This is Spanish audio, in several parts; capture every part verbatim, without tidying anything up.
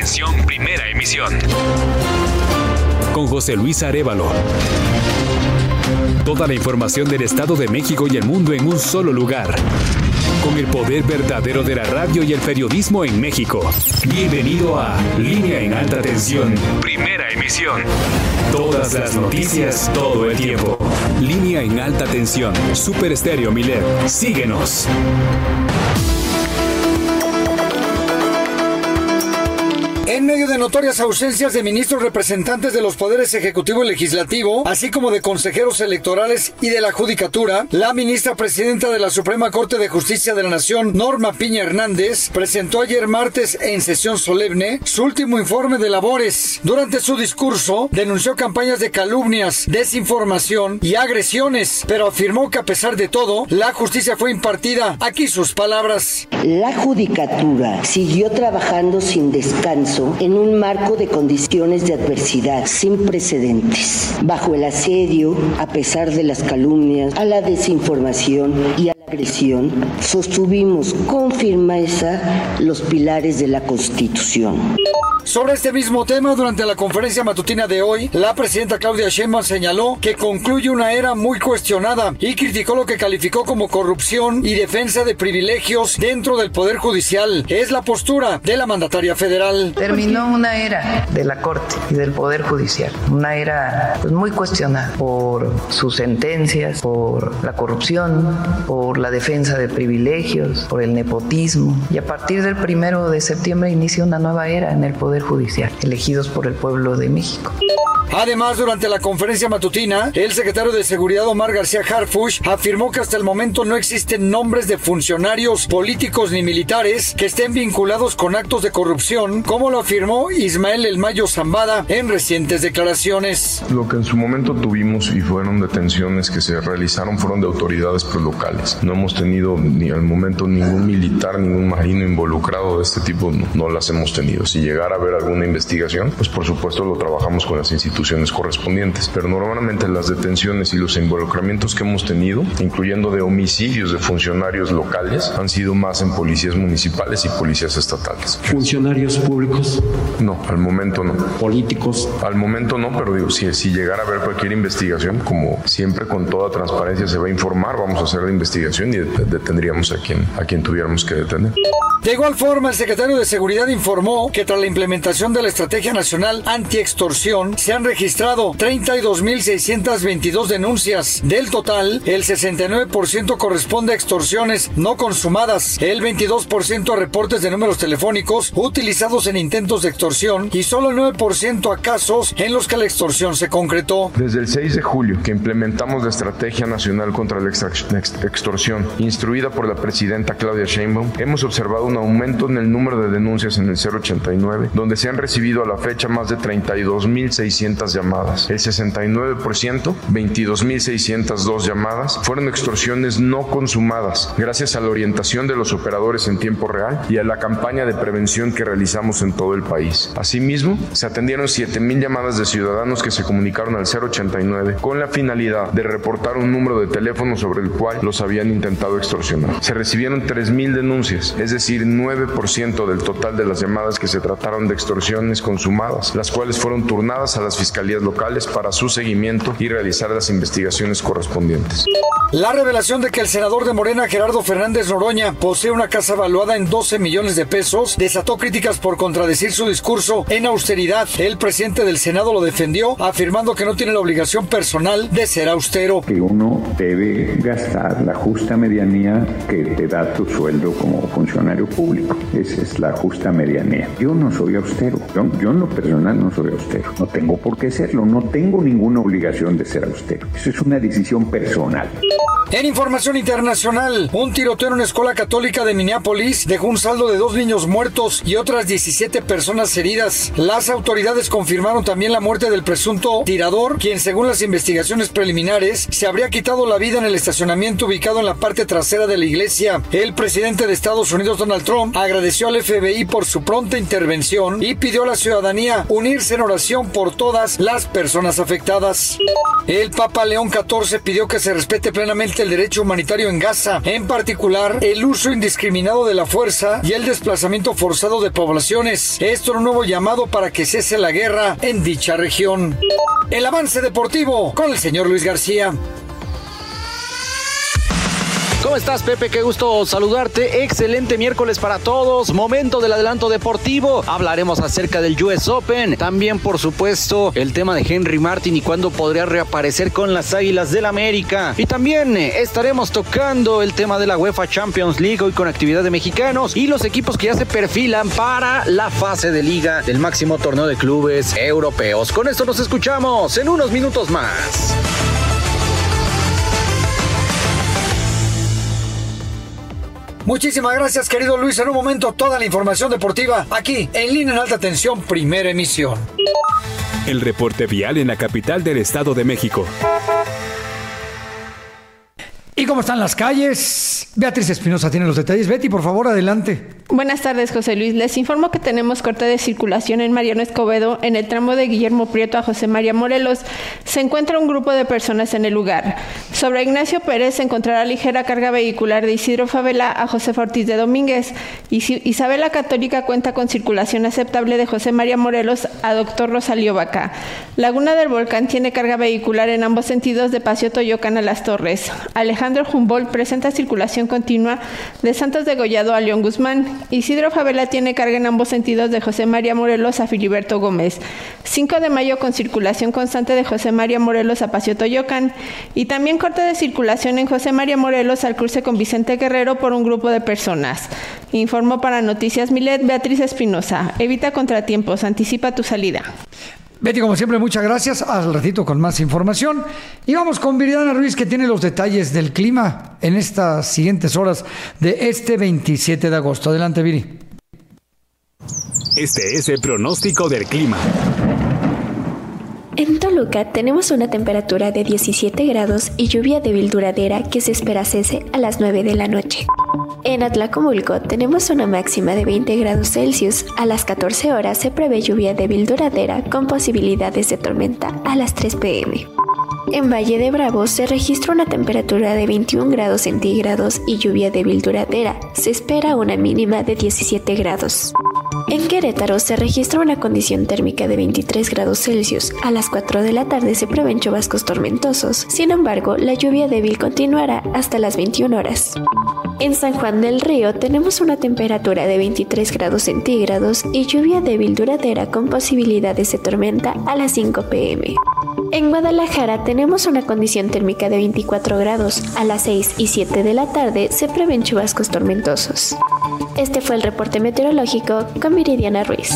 Atención, primera emisión. Con José Luis Arévalo. Toda la información del Estado de México y el mundo en un solo lugar. Con el poder verdadero de la radio y el periodismo en México. Bienvenido a Línea en Alta Tensión. Primera emisión. Todas las noticias, todo el tiempo. Línea en Alta Tensión. Super Estéreo Milet. Síguenos. En medio de notorias ausencias de ministros representantes de los poderes ejecutivo y legislativo, así como de consejeros electorales y de la judicatura, la ministra presidenta de la Suprema Corte de Justicia de la Nación, Norma Piña Hernández, presentó ayer martes en sesión solemne su último informe de labores. Durante su discurso, denunció campañas de calumnias, desinformación y agresiones, pero afirmó que a pesar de todo, la justicia fue impartida. Aquí sus palabras. La judicatura siguió trabajando sin descanso en un marco de condiciones de adversidad sin precedentes, bajo el asedio, a pesar de las calumnias, a la desinformación y a la agresión, sostuvimos con firmeza los pilares de la Constitución. Sobre este mismo tema, durante la conferencia matutina de hoy, la presidenta Claudia Sheinbaum señaló que concluye una era muy cuestionada y criticó lo que calificó como corrupción y defensa de privilegios dentro del Poder Judicial. Es la postura de la mandataria federal. Terminó una era de la Corte y del Poder Judicial, una era pues, muy cuestionada por sus sentencias, por la corrupción, por la defensa de privilegios, por el nepotismo. Y a partir del primero de septiembre inicia una nueva era en el Poder Judicial, elegidos por el pueblo de México. Además, durante la conferencia matutina, el secretario de Seguridad Omar García Harfuch afirmó que hasta el momento no existen nombres de funcionarios políticos ni militares que estén vinculados con actos de corrupción, como lo afirmó Ismael El Mayo Zambada en recientes declaraciones. Lo que en su momento tuvimos y fueron detenciones que se realizaron fueron de autoridades locales. No hemos tenido ni al momento ningún militar, ningún marino involucrado de este tipo, no, no las hemos tenido. Si llegara a haber alguna investigación, pues por supuesto lo trabajamos con las instituciones correspondientes, pero normalmente las detenciones y los involucramientos que hemos tenido, incluyendo de homicidios de funcionarios locales, han sido más en policías municipales y policías estatales. ¿Funcionarios públicos? No, al momento no. ¿Políticos? Al momento no, pero digo, si, si llegara a haber cualquier investigación, como siempre con toda transparencia se va a informar, vamos a hacer la investigación y detendríamos a quien, a quien tuviéramos que detener. De igual forma, el secretario de Seguridad informó que tras la implementación de la Estrategia Nacional Antiextorsión se han registrado treinta y dos mil seiscientas veintidós denuncias. Del total, el sesenta y nueve por ciento corresponde a extorsiones no consumadas, el veintidós por ciento a reportes de números telefónicos utilizados en intentos de extorsión y solo el nueve por ciento a casos en los que la extorsión se concretó. Desde el seis de julio que implementamos la Estrategia Nacional contra la Extorsión, instruida por la presidenta Claudia Sheinbaum, hemos observado un aumento en el número de denuncias en el cero ochenta y nueve, donde se han recibido a la fecha más de treinta y dos mil seiscientas llamadas. El sesenta y nueve por ciento, veintidós mil seiscientas dos llamadas, fueron extorsiones no consumadas, gracias a la orientación de los operadores en tiempo real y a la campaña de prevención que realizamos en todo el país. Asimismo, se atendieron siete mil llamadas de ciudadanos que se comunicaron al cero ochenta y nueve con la finalidad de reportar un número de teléfono sobre el cual los habían intentado extorsionar. Se recibieron tres mil denuncias, es decir, nueve por ciento del total de las llamadas que se trataron de extorsiones consumadas, las cuales fueron turnadas a las fiscalías locales para su seguimiento y realizar las investigaciones correspondientes. La revelación de que el senador de Morena, Gerardo Fernández Noroña, posee una casa valuada en doce millones de pesos, desató críticas por contradecir su discurso en austeridad. El presidente del Senado lo defendió, afirmando que no tiene la obligación personal de ser austero. Que uno debe gastar la justa medianía que te da tu sueldo como funcionario público. Esa es la justa medianía. Yo no soy austero. Yo, yo en lo personal no soy austero. No tengo por qué serlo. No tengo ninguna obligación de ser austero. Eso es una decisión personal. En información internacional, un tiroteo en una escuela católica de Minneapolis dejó un saldo de dos niños muertos y otras diecisiete personas heridas. Las autoridades confirmaron también la muerte del presunto tirador, quien según las investigaciones preliminares se habría quitado la vida en el estacionamiento ubicado en la parte trasera de la iglesia. El presidente de Estados Unidos, Donald Trump, agradeció al F B I por su pronta intervención y pidió a la ciudadanía unirse en oración por toda todas las personas afectadas. El Papa León catorce pidió que se respete plenamente el derecho humanitario en Gaza, en particular el uso indiscriminado de la fuerza y el desplazamiento forzado de poblaciones. Esto es un nuevo llamado para que cese la guerra en dicha región. El avance deportivo con el señor Luis García. ¿Cómo estás, Pepe? Qué gusto saludarte. Excelente miércoles para todos. Momento del adelanto deportivo. Hablaremos acerca del U S Open. También, por supuesto, el tema de Henry Martin y cuándo podría reaparecer con las Águilas del América. Y también estaremos tocando el tema de la UEFA Champions League, hoy con actividad de mexicanos y los equipos que ya se perfilan para la fase de liga del máximo torneo de clubes europeos. Con esto nos escuchamos en unos minutos más. Muchísimas gracias, querido Luis. En un momento, toda la información deportiva aquí en Línea en Alta Tensión, primera emisión. El reporte vial en la capital del Estado de México. ¿Y cómo están las calles? Beatriz Espinosa tiene los detalles. Betty, por favor, adelante. Buenas tardes, José Luis. Les informo que tenemos corte de circulación en Mariano Escobedo, en el tramo de Guillermo Prieto a José María Morelos. Se encuentra un grupo de personas en el lugar. Sobre Ignacio Pérez se encontrará ligera carga vehicular de Isidro Favela a José Ortiz de Domínguez. Isabela Católica cuenta con circulación aceptable de José María Morelos a Doctor Rosalío Vaca. Laguna del Volcán tiene carga vehicular en ambos sentidos de Paseo Toyocán a Las Torres. Alejandro Humboldt presenta circulación continua de Santos Degollado a León Guzmán. Isidro Favela tiene carga en ambos sentidos de José María Morelos a Filiberto Gómez. cinco de mayo con circulación constante de José María Morelos a Paseo Toyocán. Y también corte de circulación en José María Morelos al cruce con Vicente Guerrero por un grupo de personas. Informó para Noticias Milet Beatriz Espinosa. Evita contratiempos, anticipa tu salida. Betty, como siempre, muchas gracias. Al ratito con más información. Y vamos con Viridiana Ruiz, que tiene los detalles del clima en estas siguientes horas de este veintisiete de agosto. Adelante, Viri. Este es el pronóstico del clima. En Toluca tenemos una temperatura de diecisiete grados y lluvia débil duradera que se espera cese a las nueve de la noche. En Atlacomulco tenemos una máxima de veinte grados Celsius. A las catorce horas se prevé lluvia débil duradera con posibilidades de tormenta a las tres pe eme. En Valle de Bravo se registra una temperatura de veintiún grados centígrados y lluvia débil duradera. Se espera una mínima de diecisiete grados. En Querétaro se registra una condición térmica de veintitrés grados Celsius. A las cuatro de la tarde se prevén chubascos tormentosos. Sin embargo, la lluvia débil continuará hasta las veintiuna horas. En San Juan del Río tenemos una temperatura de veintitrés grados centígrados y lluvia débil duradera con posibilidades de tormenta a las cinco pe eme. En Guadalajara tenemos una condición térmica de veinticuatro grados. A las seis y siete de la tarde se prevén chubascos tormentosos. Este fue el reporte meteorológico con Viridiana Ruiz.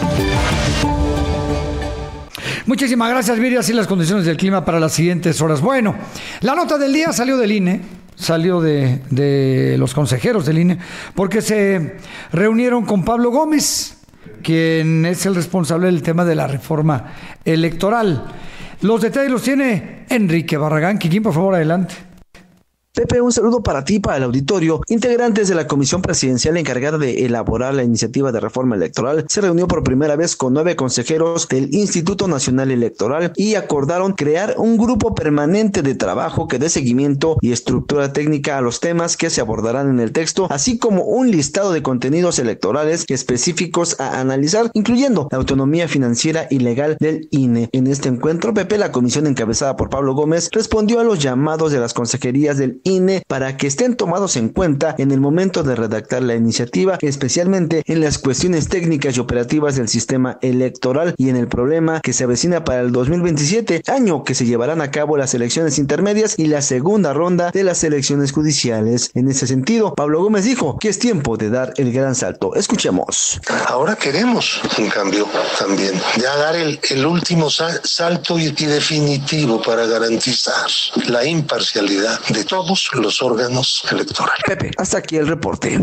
Muchísimas gracias, Viri. Así las condiciones del clima para las siguientes horas. Bueno, la nota del día salió del I N E, salió de, de los consejeros del I N E, porque se reunieron con Pablo Gómez, quien es el responsable del tema de la reforma electoral. Los detalles los tiene Enrique Barragán. Kikín, por favor, adelante. Pepe, un saludo para ti y para el auditorio. Integrantes de la Comisión Presidencial encargada de elaborar la iniciativa de reforma electoral se reunió por primera vez con nueve consejeros del Instituto Nacional Electoral y acordaron crear un grupo permanente de trabajo que dé seguimiento y estructura técnica a los temas que se abordarán en el texto, así como un listado de contenidos electorales específicos a analizar, incluyendo la autonomía financiera y legal del I N E. En este encuentro, Pepe, la comisión encabezada por Pablo Gómez respondió a los llamados de las consejerías del I N E para que estén tomados en cuenta en el momento de redactar la iniciativa, especialmente en las cuestiones técnicas y operativas del sistema electoral y en el problema que se avecina para el dos mil veintisiete, año que se llevarán a cabo las elecciones intermedias y la segunda ronda de las elecciones judiciales. En ese sentido, Pablo Gómez dijo que es tiempo de dar el gran salto. Escuchemos. Ahora queremos un cambio también, ya dar el, el último sal, salto y, y definitivo para garantizar la imparcialidad de todos los órganos electorales. Pepe, hasta aquí el reporte.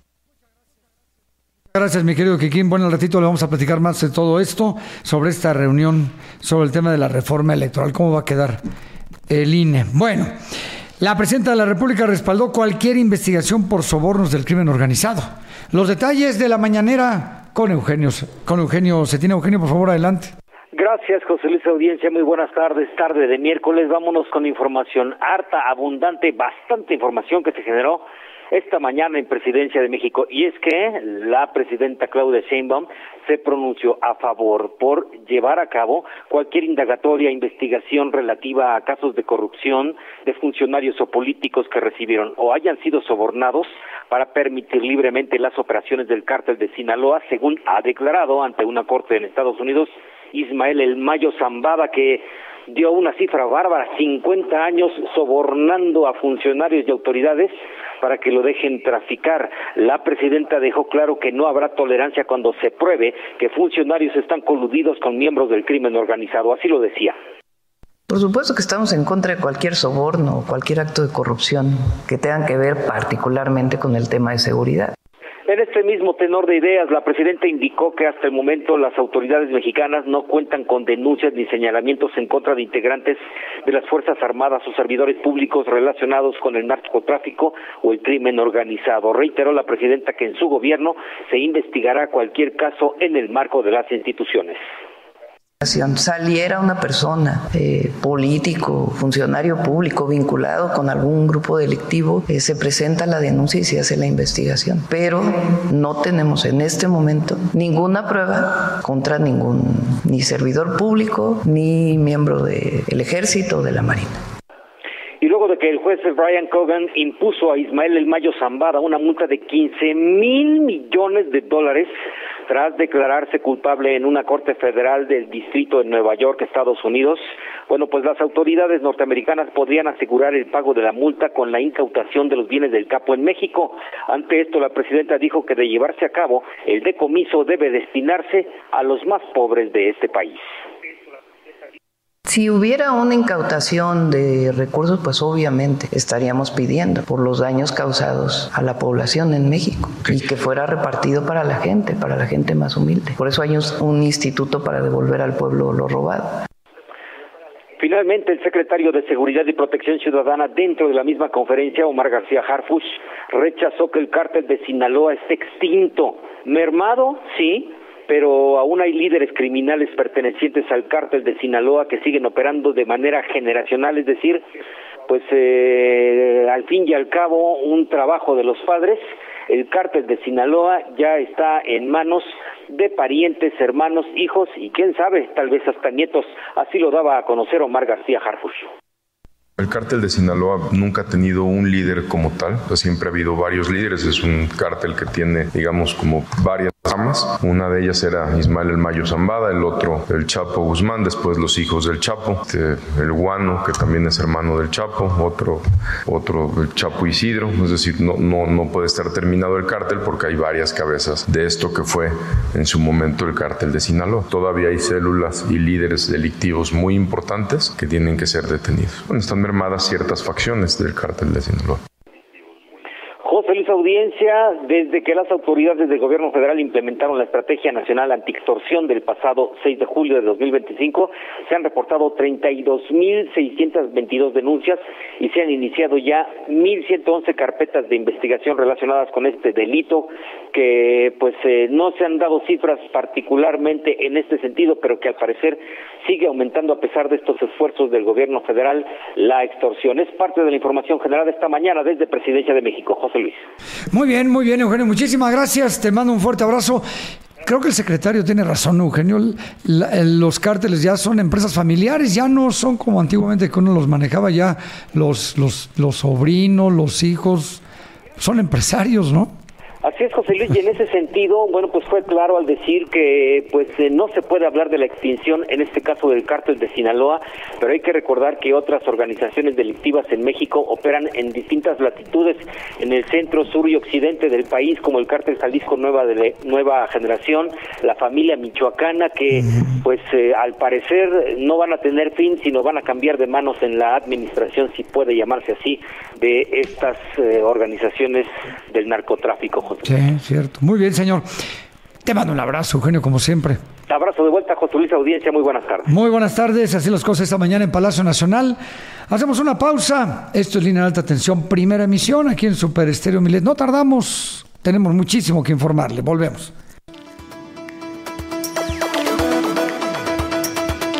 Gracias, mi querido Kikín. Bueno, al ratito le vamos a platicar más de todo esto, sobre esta reunión, sobre el tema de la reforma electoral, cómo va a quedar el I N E. Bueno, la presidenta de la República respaldó cualquier investigación por sobornos del crimen organizado. Los detalles de la mañanera con Eugenio, con Eugenio Cetina. Eugenio, por favor, adelante. Gracias. Gracias, José Luis Audiencia. Muy buenas tardes. Tarde de miércoles. Vámonos con información harta, abundante, bastante información que se generó esta mañana en Presidencia de México. Y es que la presidenta Claudia Sheinbaum se pronunció a favor por llevar a cabo cualquier indagatoria, investigación relativa a casos de corrupción de funcionarios o políticos que recibieron o hayan sido sobornados para permitir libremente las operaciones del cártel de Sinaloa, según ha declarado ante una corte en Estados Unidos Ismael El Mayo Zambada, que dio una cifra bárbara, cincuenta años sobornando a funcionarios y autoridades para que lo dejen traficar. La presidenta dejó claro que no habrá tolerancia cuando se pruebe que funcionarios están coludidos con miembros del crimen organizado, así lo decía. Por supuesto que estamos en contra de cualquier soborno o cualquier acto de corrupción que tengan que ver particularmente con el tema de seguridad. En este mismo tenor de ideas, la presidenta indicó que hasta el momento las autoridades mexicanas no cuentan con denuncias ni señalamientos en contra de integrantes de las Fuerzas Armadas o servidores públicos relacionados con el narcotráfico o el crimen organizado. Reiteró la presidenta que en su gobierno se investigará cualquier caso en el marco de las instituciones. Saliera una persona, eh, político, funcionario público vinculado con algún grupo delictivo, eh, se presenta la denuncia y se hace la investigación. Pero no tenemos en este momento ninguna prueba contra ningún ni servidor público ni miembro del Ejército o de la Marina. Y luego de que el juez Brian Cogan impuso a Ismael El Mayo Zambada una multa de quince mil millones de dólares tras declararse culpable en una corte federal del distrito de Nueva York, Estados Unidos, bueno, pues las autoridades norteamericanas podrían asegurar el pago de la multa con la incautación de los bienes del capo en México. Ante esto, la presidenta dijo que de llevarse a cabo, el decomiso debe destinarse a los más pobres de este país. Si hubiera una incautación de recursos, pues obviamente estaríamos pidiendo por los daños causados a la población en México y que fuera repartido para la gente, para la gente más humilde. Por eso hay un, un instituto para devolver al pueblo lo robado. Finalmente, el secretario de Seguridad y Protección Ciudadana dentro de la misma conferencia, Omar García Harfuch, rechazó que el cártel de Sinaloa esté extinto. Mermado, sí, pero aún hay líderes criminales pertenecientes al cártel de Sinaloa que siguen operando de manera generacional, es decir, pues eh, al fin y al cabo un trabajo de los padres. El cártel de Sinaloa ya está en manos de parientes, hermanos, hijos y quién sabe, tal vez hasta nietos, así lo daba a conocer Omar García Harfuch. El cártel de Sinaloa nunca ha tenido un líder como tal, pues siempre ha habido varios líderes, es un cártel que tiene, digamos, como varias ramas. Una de ellas era Ismael El Mayo Zambada, el otro el Chapo Guzmán, después los hijos del Chapo, el Guano, que también es hermano del Chapo, otro, otro el Chapo Isidro, es decir, no, no, no puede estar terminado el cártel porque hay varias cabezas de esto que fue en su momento el cártel de Sinaloa. Todavía hay células y líderes delictivos muy importantes que tienen que ser detenidos. Bueno, están mermadas ciertas facciones del cártel de Sinaloa. José Luis Audiencia, desde que las autoridades del gobierno federal implementaron la Estrategia Nacional Antiextorsión del pasado seis de julio de dos mil veinticinco, se han reportado treinta y dos mil seiscientas veintidós denuncias y se han iniciado ya mil ciento once carpetas de investigación relacionadas con este delito, que pues eh, no se han dado cifras particularmente en este sentido, pero que al parecer sigue aumentando a pesar de estos esfuerzos del gobierno federal. La extorsión es parte de la información generada esta mañana desde Presidencia de México. José Luis. Muy bien, muy bien, Eugenio. Muchísimas gracias. Te mando un fuerte abrazo. Creo que el secretario tiene razón, Eugenio. La, los cárteles ya son empresas familiares, ya no son como antiguamente que uno los manejaba, ya los, los, los sobrinos, los hijos, son empresarios, ¿no? Así es, José Luis, y en ese sentido, bueno, pues fue claro al decir que pues eh, no se puede hablar de la extinción, en este caso del cártel de Sinaloa, pero hay que recordar que otras organizaciones delictivas en México operan en distintas latitudes, en el centro, sur y occidente del país, como el cártel Jalisco Nueva de Nueva Generación, la familia michoacana, que pues eh, al parecer no van a tener fin, sino van a cambiar de manos en la administración, si puede llamarse así, de estas eh, organizaciones del narcotráfico, José. Sí, cierto. Muy bien, señor. Te mando un abrazo, Eugenio, como siempre. Abrazo de vuelta, José Luis Audiencia. Muy buenas tardes. Muy buenas tardes. Así las cosas esta mañana en Palacio Nacional. Hacemos una pausa. Esto es Línea de Alta Tensión, primera emisión aquí en Super Estéreo Milet. No tardamos. Tenemos muchísimo que informarle. Volvemos.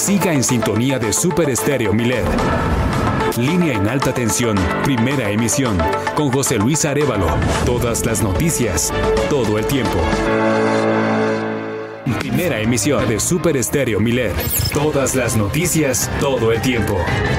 Siga en sintonía de Super Estéreo Milet. Línea en alta tensión, primera emisión, con José Luis Arévalo. Todas las noticias, todo el tiempo. Primera emisión de Super Estéreo Milet. Todas las noticias, todo el tiempo.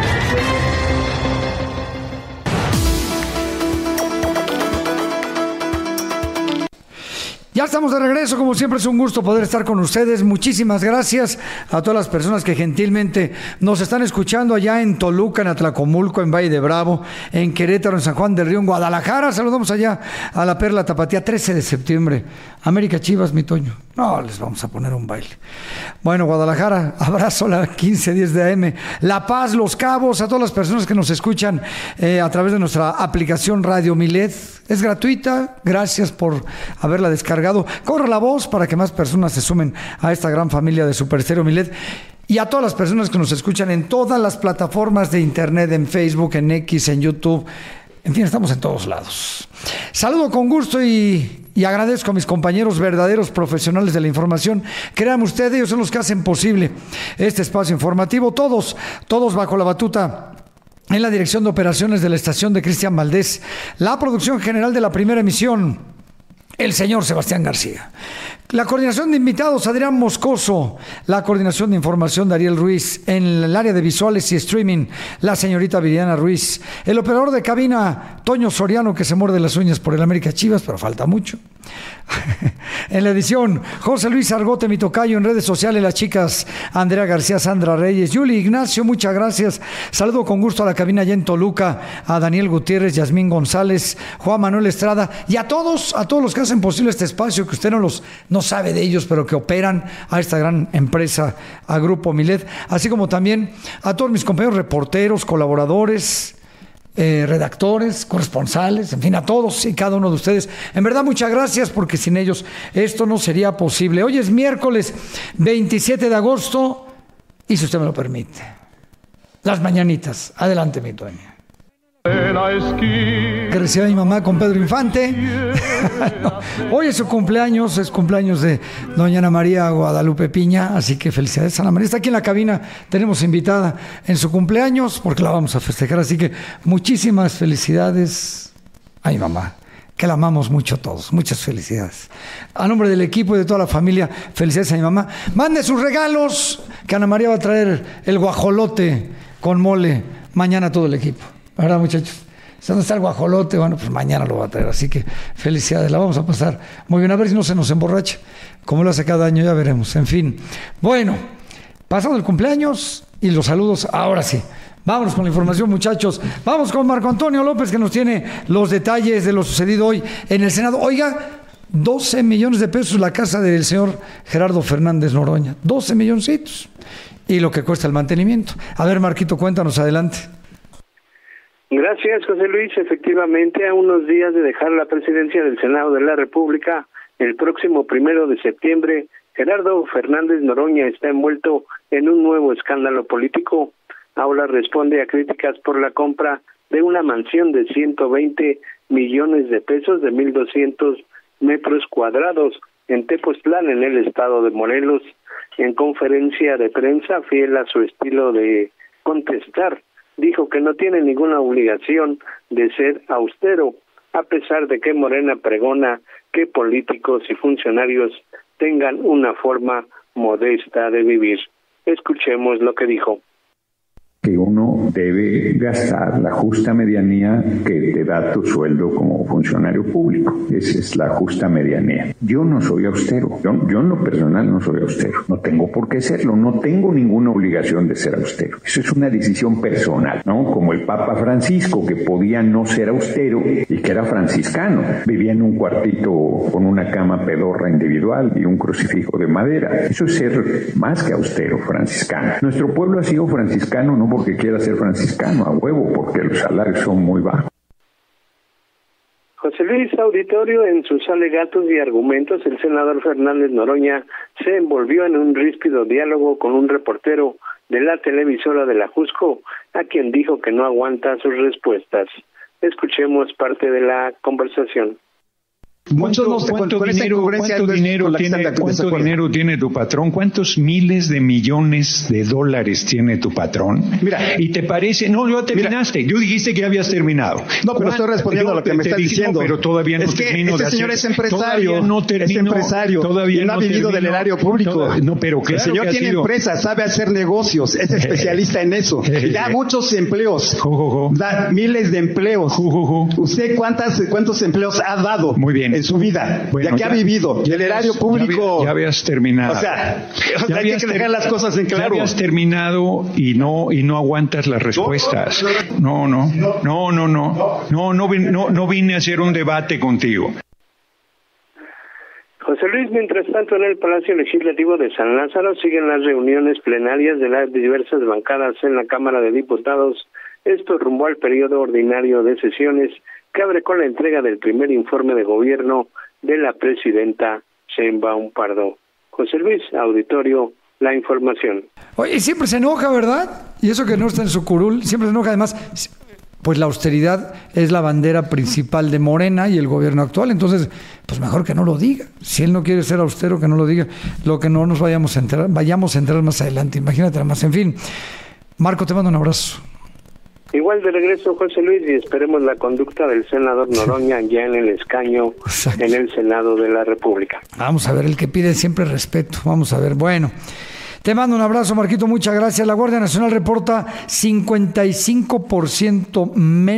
Ya estamos de regreso, como siempre es un gusto poder estar con ustedes. Muchísimas gracias a todas las personas que gentilmente nos están escuchando allá en Toluca, en Atlacomulco, en Valle de Bravo, en Querétaro, en San Juan del Río, en Guadalajara. Saludamos allá a la Perla Tapatía, trece de septiembre. América Chivas, mi Toño. No, les vamos a poner un baile. Bueno, Guadalajara, abrazo a la quince diez de A M. La Paz, Los Cabos, a todas las personas que nos escuchan eh, a través de nuestra aplicación Radio Milet. Es gratuita, gracias por haberla descargado. Corre la voz para que más personas se sumen a esta gran familia de Super Estéreo Milet. Y a todas las personas que nos escuchan en todas las plataformas de internet, en Facebook, en X, en YouTube. En fin, estamos en todos lados. Saludo con gusto y, y agradezco a mis compañeros verdaderos profesionales de la información. Créanme ustedes, ellos son los que hacen posible este espacio informativo. Todos, todos bajo la batuta en la dirección de operaciones de la estación de Cristian Valdés. La producción general de la primera emisión, el señor Sebastián García. La coordinación de invitados, Adrián Moscoso. La coordinación de información, Dariel Ruiz. En el área de visuales y streaming, la señorita Viridiana Ruiz. El operador de cabina, Toño Soriano, que se muerde las uñas por el América Chivas, pero falta mucho. En la edición, José Luis Argote, mi tocayo. En redes sociales, las chicas Andrea García, Sandra Reyes, Yuli Ignacio, muchas gracias. Saludo con gusto a la cabina allá en Toluca, a Daniel Gutiérrez, Yasmín González, Juan Manuel Estrada y a todos, a todos los que hacen posible este espacio, que usted no los no sabe de ellos, pero que operan a esta gran empresa, a Grupo Milet, así como también a todos mis compañeros reporteros, colaboradores, Eh, redactores, corresponsales, en fin, a todos y cada uno de ustedes. En verdad, muchas gracias, porque sin ellos esto no sería posible. Hoy es miércoles veintisiete de agosto y, si usted me lo permite, las mañanitas. Adelante, mi Toña. Que reciba mi mamá con Pedro Infante. No, hoy es su cumpleaños, es cumpleaños de doña Ana María Guadalupe Piña, así que felicidades. Ana María está aquí en la cabina, tenemos invitada en su cumpleaños porque la vamos a festejar, así que muchísimas felicidades a mi mamá, que la amamos mucho todos. Muchas felicidades. A nombre del equipo y de toda la familia, felicidades a mi mamá. Mande sus regalos, que Ana María va a traer el guajolote con mole mañana a todo el equipo. ¿Verdad, muchachos? ¿Dónde está el guajolote? Bueno, pues mañana lo va a traer, así que felicidades, la vamos a pasar muy bien, a ver si no se nos emborracha, como lo hace cada año, ya veremos. En fin, bueno, pasado el cumpleaños y los saludos, ahora sí, vámonos con la información, muchachos. Vamos con Marco Antonio López, que nos tiene los detalles de lo sucedido hoy en el Senado. Oiga, doce millones de pesos la casa del señor Gerardo Fernández Noroña, doce milloncitos, y lo que cuesta el mantenimiento. A ver, Marquito, cuéntanos, adelante. Gracias, José Luis. Efectivamente, a unos días de dejar la presidencia del Senado de la República, el próximo primero de septiembre, Gerardo Fernández Noroña está envuelto en un nuevo escándalo político. Ahora responde a críticas por la compra de una mansión de ciento veinte millones de pesos de mil doscientos metros cuadrados en Tepoztlán, en el estado de Morelos. En conferencia de prensa, fiel a su estilo de contestar, dijo que no tiene ninguna obligación de ser austero, a pesar de que Morena pregona que políticos y funcionarios tengan una forma modesta de vivir. Escuchemos lo que dijo. Que uno debe gastar la justa medianía que te da tu sueldo como funcionario público. Esa es la justa medianía. Yo no soy austero. Yo, yo en lo personal no soy austero. No tengo por qué serlo. No tengo ninguna obligación de ser austero. Eso es una decisión personal, ¿no? Como el Papa Francisco, que podía no ser austero y que era franciscano. Vivía en un cuartito con una cama pedorra individual y un crucifijo de madera. Eso es ser más que austero, franciscano. Nuestro pueblo ha sido franciscano, no porque quiera ser franciscano, a huevo, porque los salarios son muy bajos. José Luis, auditorio, en sus alegatos y argumentos, el senador Fernández Noroña se envolvió en un ríspido diálogo con un reportero de la televisora de la Jusco, a quien dijo que no aguanta sus respuestas. Escuchemos parte de la conversación. Muchos no se ¿Cuánto, con, con dinero, ¿cuánto, dinero, tiene, ¿cuánto dinero tiene tu patrón? ¿Cuántos miles de millones de dólares tiene tu patrón? Mira, ¿y te parece? No, ya terminaste. Mira, yo dijiste que ya habías terminado. No, pero estoy respondiendo yo a lo que me estás diciendo. No, pero todavía no es que termino este de señor hacer, es empresario. No termino, es empresario. Todavía y no ha vivido termino, del erario público. Toda, no, pero claro el señor que tiene sido... empresa, sabe hacer negocios, es especialista en eso. Y da muchos empleos. Jo, jo, jo. Da miles de empleos. Jo, jo, jo. ¿Usted cuántas, cuántos empleos ha dado Muy bien. en su vida? Bueno, ¿De qué ya, ha vivido? Y el erario público. Ya, ya habías terminado. O sea, o sea hay que dejar las cosas en claro. Ya habías terminado y no y no aguantas las respuestas. No, no, no, no, no, no, no, no, no vine a hacer un debate contigo. José Luis, mientras tanto, en el Palacio Legislativo de San Lázaro siguen las reuniones plenarias de las diversas bancadas en la Cámara de Diputados. Esto rumbo al periodo ordinario de sesiones que abre con la entrega del primer informe de gobierno de la presidenta Sheinbaum Pardo. José Luis, auditorio, la información. Oye, siempre se enoja, ¿verdad? Y eso que no está en su curul, siempre se enoja. Además, pues la austeridad es la bandera principal de Morena y el gobierno actual. Entonces, pues mejor que no lo diga. Si él no quiere ser austero, que no lo diga. Lo que no nos vayamos a enterar, vayamos a enterar más adelante. Imagínate más. En fin, Marco, te mando un abrazo. Igual de regreso, José Luis, y esperemos la conducta del senador Noroña ya en el escaño Exacto. en el Senado de la República. Vamos a ver, el que pide siempre respeto. Vamos a ver, bueno. Te mando un abrazo, Marquito, muchas gracias. La Guardia Nacional reporta cincuenta y cinco por ciento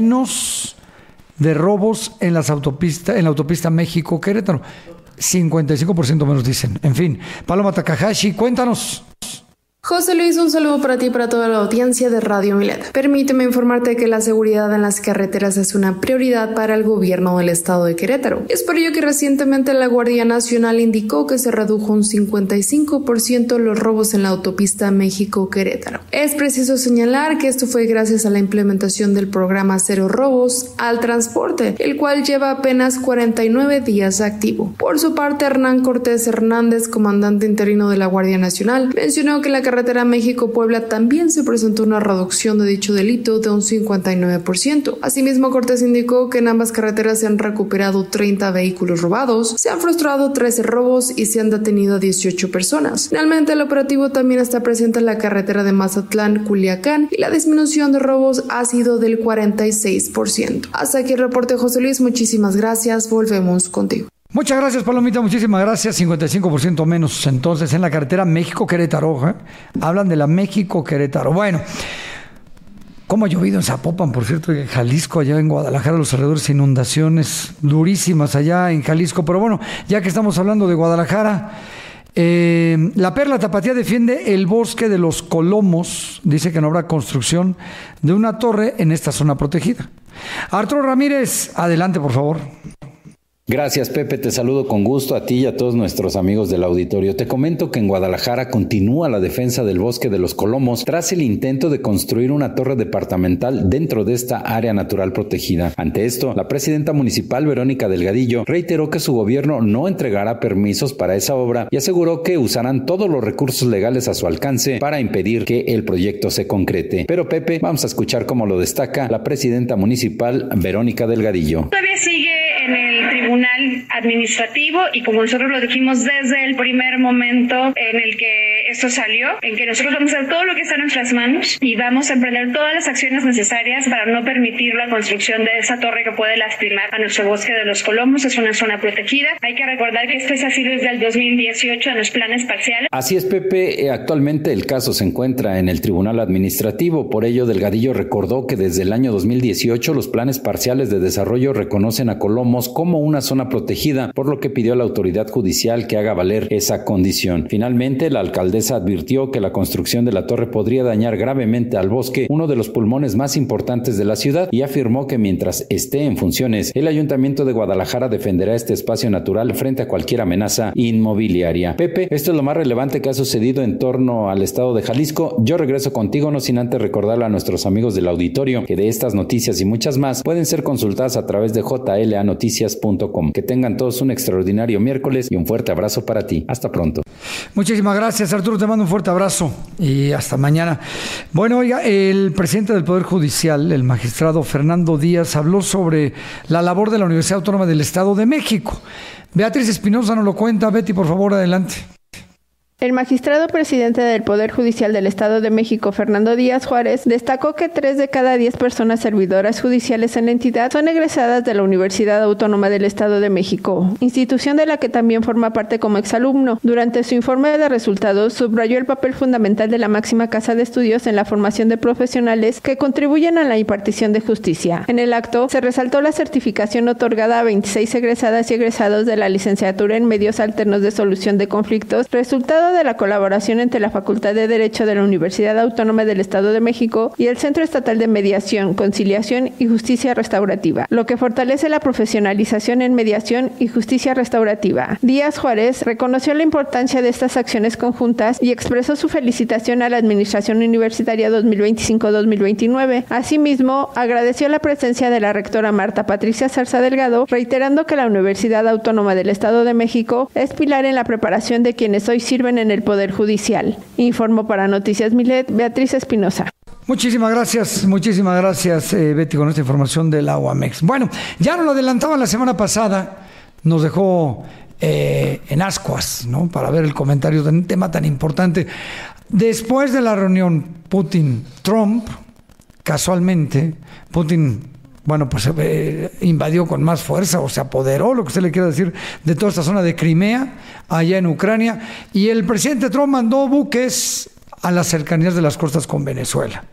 menos de robos en las autopistas, en la autopista México-Querétaro. cincuenta y cinco por ciento menos, dicen. En fin, Paloma Takahashi, cuéntanos. José Luis, un saludo para ti y para toda la audiencia de Radio Milet. Permíteme informarte que la seguridad en las carreteras es una prioridad para el gobierno del estado de Querétaro. Es por ello que recientemente la Guardia Nacional indicó que se redujo un cincuenta y cinco por ciento los robos en la autopista México-Querétaro. Es preciso señalar que esto fue gracias a la implementación del programa Cero Robos al Transporte, el cual lleva apenas cuarenta y nueve días activo. Por su parte, Hernán Cortés Hernández, comandante interino de la Guardia Nacional, mencionó que la carretera México-Puebla también se presentó una reducción de dicho delito de un cincuenta y nueve por ciento. Asimismo, Cortés indicó que en ambas carreteras se han recuperado treinta vehículos robados, se han frustrado trece robos y se han detenido a dieciocho personas. Finalmente, el operativo también está presente en la carretera de Mazatlán-Culiacán y la disminución de robos ha sido del cuarenta y seis por ciento. Hasta aquí el reporte, José Luis. Muchísimas gracias. Volvemos contigo. Muchas gracias, Palomita, muchísimas gracias. cincuenta y cinco por ciento menos entonces en la carretera México-Querétaro. ¿eh? Hablan de la México-Querétaro. Bueno, ¿cómo ha llovido en Zapopan? Por cierto, en Jalisco, allá en Guadalajara, los alrededores, inundaciones durísimas allá en Jalisco. Pero bueno, ya que estamos hablando de Guadalajara, eh, la Perla Tapatía defiende el bosque de los Colomos. Dice que no habrá construcción de una torre en esta zona protegida. Arturo Ramírez, adelante, por favor. Gracias, Pepe, te saludo con gusto a ti y a todos nuestros amigos del auditorio. Te comento que en Guadalajara continúa la defensa del bosque de los Colomos tras el intento de construir una torre departamental dentro de esta área natural protegida. Ante esto, la presidenta municipal Verónica Delgadillo reiteró que su gobierno no entregará permisos para esa obra y aseguró que usarán todos los recursos legales a su alcance para impedir que el proyecto se concrete. Pero, Pepe, vamos a escuchar cómo lo destaca la presidenta municipal Verónica Delgadillo. Todavía sigue en el Tribunal Administrativo y como nosotros lo dijimos desde el primer momento en el que esto salió, en que nosotros vamos a hacer todo lo que está en nuestras manos y vamos a emprender todas las acciones necesarias para no permitir la construcción de esa torre que puede lastimar a nuestro bosque de los Colomos. Es una zona protegida. Hay que recordar que esto es así desde el dos mil dieciocho en los planes parciales. Así es, Pepe. Actualmente el caso se encuentra en el Tribunal Administrativo. Por ello, Delgadillo recordó que desde el año dos mil dieciocho los planes parciales de desarrollo reconocen a Colomos como una zona protegida, por lo que pidió a la autoridad judicial que haga valer esa condición. Finalmente, la alcaldesa advirtió que la construcción de la torre podría dañar gravemente al bosque, uno de los pulmones más importantes de la ciudad, y afirmó que mientras esté en funciones, el Ayuntamiento de Guadalajara defenderá este espacio natural frente a cualquier amenaza inmobiliaria. Pepe, esto es lo más relevante que ha sucedido en torno al estado de Jalisco. Yo regreso contigo, no sin antes recordarle a nuestros amigos del auditorio que de estas noticias y muchas más pueden ser consultadas a través de j l a noticias punto com. Que tengan todos un extraordinario miércoles y un fuerte abrazo para ti. Hasta pronto. Muchísimas gracias, Arturo Arturo, te mando un fuerte abrazo y hasta mañana. Bueno, oiga, el presidente del Poder Judicial, el magistrado Fernando Díaz, habló sobre la labor de la Universidad Autónoma del Estado de México. Beatriz Espinosa nos lo cuenta. Betty, por favor, adelante. El magistrado presidente del Poder Judicial del Estado de México, Fernando Díaz Juárez, destacó que tres de cada diez personas servidoras judiciales en la entidad son egresadas de la Universidad Autónoma del Estado de México, institución de la que también forma parte como exalumno. Durante su informe de resultados, subrayó el papel fundamental de la máxima casa de estudios en la formación de profesionales que contribuyen a la impartición de justicia. En el acto, se resaltó la certificación otorgada a veintiséis egresadas y egresados de la licenciatura en Medios Alternos de Solución de Conflictos, resultado de la colaboración entre la Facultad de Derecho de la Universidad Autónoma del Estado de México y el Centro Estatal de Mediación, Conciliación y Justicia Restaurativa, lo que fortalece la profesionalización en mediación y justicia restaurativa. Díaz Juárez reconoció la importancia de estas acciones conjuntas y expresó su felicitación a la Administración Universitaria dos mil veinticinco dos mil veintinueve. Asimismo, agradeció la presencia de la rectora Marta Patricia Zarza Delgado, reiterando que la Universidad Autónoma del Estado de México es pilar en la preparación de quienes hoy sirven en el Poder Judicial. Informó para Noticias Milet, Beatriz Espinosa. Muchísimas gracias, muchísimas gracias, eh, Betty, con esta información del Aguamex. Bueno, ya nos lo adelantaban la semana pasada, nos dejó eh, en ascuas, ¿no? Para ver el comentario de un tema tan importante. Después de la reunión Putin-Trump, casualmente, Putin... bueno, pues eh, invadió con más fuerza o se apoderó, lo que usted le quiera decir, de toda esta zona de Crimea, allá en Ucrania, y el presidente Trump mandó buques a las cercanías de las costas con Venezuela.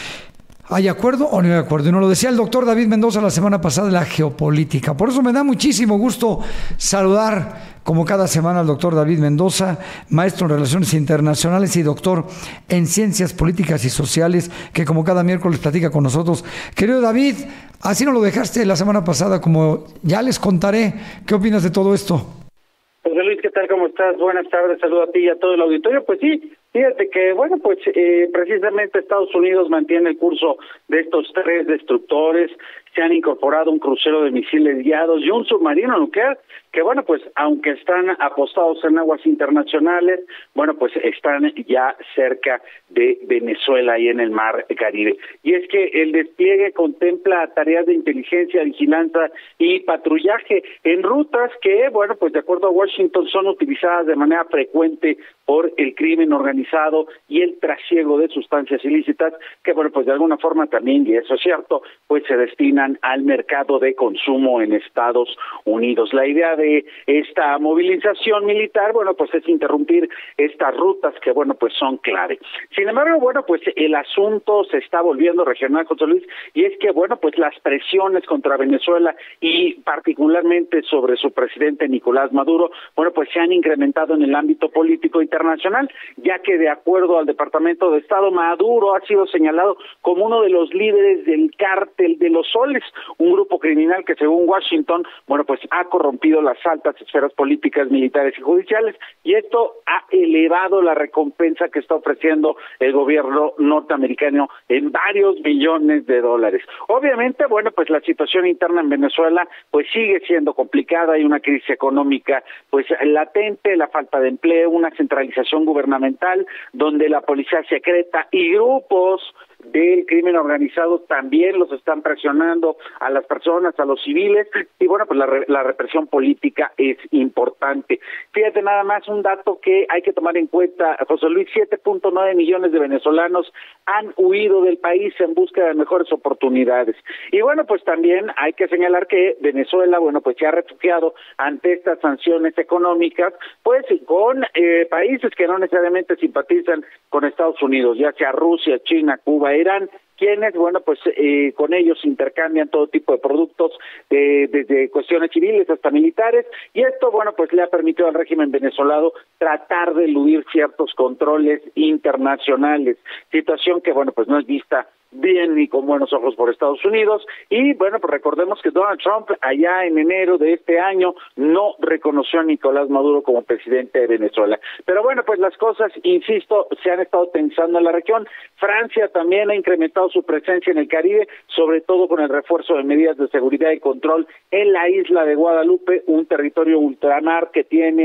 ¿Hay acuerdo o no hay acuerdo? Y nos lo decía el doctor David Mendoza la semana pasada de la geopolítica. Por eso me da muchísimo gusto saludar, como cada semana, al doctor David Mendoza, maestro en Relaciones Internacionales y doctor en Ciencias Políticas y Sociales, que como cada miércoles platica con nosotros. Querido David, así nos lo dejaste la semana pasada, como ya les contaré. ¿Qué opinas de todo esto? José Luis, ¿qué tal? ¿Cómo estás? Buenas tardes, saludo a ti y a todo el auditorio. Pues sí, fíjate que, bueno, pues eh, precisamente Estados Unidos mantiene el curso de estos tres destructores. Se han incorporado un crucero de misiles guiados y un submarino nuclear que, bueno, pues aunque están apostados en aguas internacionales, bueno, pues están ya cerca de Venezuela y en el mar Caribe. Y es que el despliegue contempla tareas de inteligencia, vigilancia y patrullaje en rutas que, bueno, pues de acuerdo a Washington son utilizadas de manera frecuente por el crimen organizado y el trasiego de sustancias ilícitas que, bueno, pues de alguna forma también, y eso es cierto, pues se destinan al mercado de consumo en Estados Unidos. La idea de esta movilización militar, bueno, pues es interrumpir estas rutas que, bueno, pues son clave. Sin embargo, bueno, pues el asunto se está volviendo regional, José Luis, y es que, bueno, pues las presiones contra Venezuela y particularmente sobre su presidente Nicolás Maduro, bueno, pues se han incrementado en el ámbito político internacional, ya que de acuerdo al Departamento de Estado, Maduro ha sido señalado como uno de los líderes del cártel de los soles, un grupo criminal que según Washington, bueno, pues ha corrompido las altas esferas políticas, militares y judiciales, y esto ha elevado la recompensa que está ofreciendo el gobierno norteamericano en varios millones de dólares. Obviamente, bueno, pues la situación interna en Venezuela pues sigue siendo complicada, hay una crisis económica pues latente, la falta de empleo, una centralización gubernamental donde la policía secreta y grupos del crimen organizado también los están presionando a las personas, a los civiles, y bueno, pues la, la represión política es importante. Fíjate nada más un dato que hay que tomar en cuenta, José Luis, siete punto nueve millones de venezolanos han huido del país en búsqueda de mejores oportunidades. Y bueno, pues también hay que señalar que Venezuela, bueno, pues se ha refugiado ante estas sanciones económicas, pues con eh, países que no necesariamente simpatizan con Estados Unidos, ya sea Rusia, China, Cuba, Irán, quienes, bueno, pues eh, con ellos intercambian todo tipo de productos, eh, desde cuestiones civiles hasta militares, y esto, bueno, pues le ha permitido al régimen venezolano tratar de eludir ciertos controles internacionales, situación que, bueno, pues no es vista bien ni con buenos ojos por Estados Unidos. Y bueno, pues recordemos que Donald Trump allá en enero de este año no reconoció a Nicolás Maduro como presidente de Venezuela. Pero bueno, pues las cosas, insisto, se han estado tensando en la región. Francia también ha incrementado su presencia en el Caribe, sobre todo con el refuerzo de medidas de seguridad y control en la isla de Guadalupe, un territorio ultramar que tiene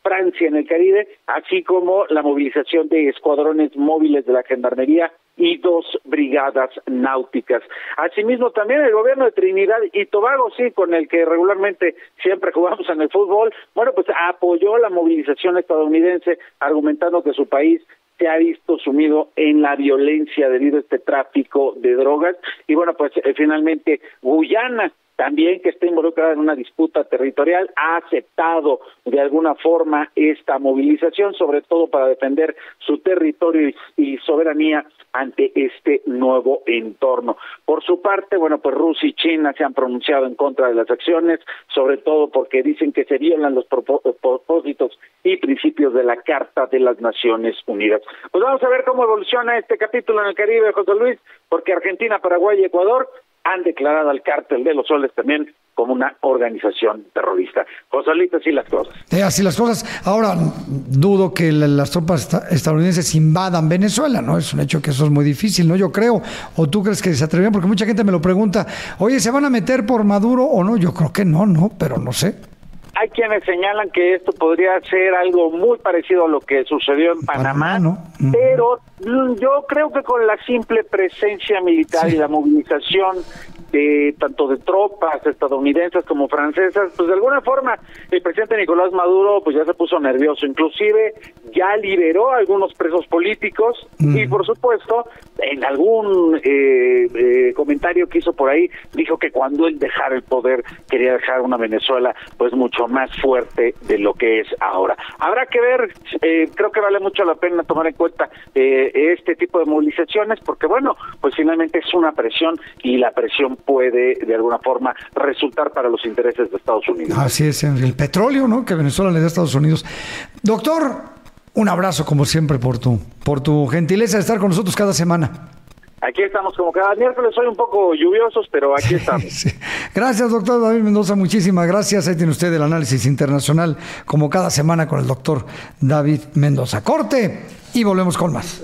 Francia en el Caribe, así como la movilización de escuadrones móviles de la Gendarmería y dos brigadas náuticas. Asimismo, también el gobierno de Trinidad y Tobago, sí, con el que regularmente siempre jugamos en el fútbol, bueno, pues apoyó la movilización estadounidense, argumentando que su país se ha visto sumido en la violencia debido a este tráfico de drogas. Y bueno, pues eh, finalmente Guyana, también que está involucrada en una disputa territorial, ha aceptado de alguna forma esta movilización, sobre todo para defender su territorio y soberanía ante este nuevo entorno. Por su parte, bueno, pues Rusia y China se han pronunciado en contra de las acciones, sobre todo porque dicen que se violan los propósitos y principios de la Carta de las Naciones Unidas. Pues vamos a ver cómo evoluciona este capítulo en el Caribe, José Luis, porque Argentina, Paraguay y Ecuador han declarado al Cártel de los Soles también como una organización terrorista. José Luis, así las cosas. Eh, así las cosas. Ahora, dudo que la, las tropas estadounidenses invadan Venezuela, ¿no? Es un hecho que eso es muy difícil, ¿no? Yo creo. ¿O tú crees que se atreverían? Porque mucha gente me lo pregunta. Oye, ¿se van a meter por Maduro o no? Yo creo que no, ¿no? Pero no sé. Hay quienes señalan que esto podría ser algo muy parecido a lo que sucedió en Panamá, Panamá ¿no? uh-huh. pero yo creo que con la simple presencia militar sí. y la movilización de tanto de tropas estadounidenses como francesas, pues de alguna forma el presidente Nicolás Maduro pues ya se puso nervioso, inclusive ya liberó a algunos presos políticos mm. y por supuesto en algún eh, eh, comentario que hizo por ahí dijo que cuando él dejara el poder quería dejar una Venezuela pues mucho más fuerte de lo que es ahora. Habrá que ver, eh, creo que vale mucho la pena tomar en cuenta eh, este tipo de movilizaciones porque bueno, pues finalmente es una presión y la presión puede de alguna forma resultar para los intereses de Estados Unidos. Así es, el petróleo, ¿no? Que Venezuela le da a Estados Unidos. Doctor, un abrazo como siempre por tu, por tu gentileza de estar con nosotros cada semana. Aquí estamos como cada miércoles, hoy un poco lluviosos, pero aquí estamos. Sí. Gracias, doctor David Mendoza, muchísimas gracias. Ahí tiene usted el análisis internacional como cada semana con el doctor David Mendoza. Corte y volvemos con más.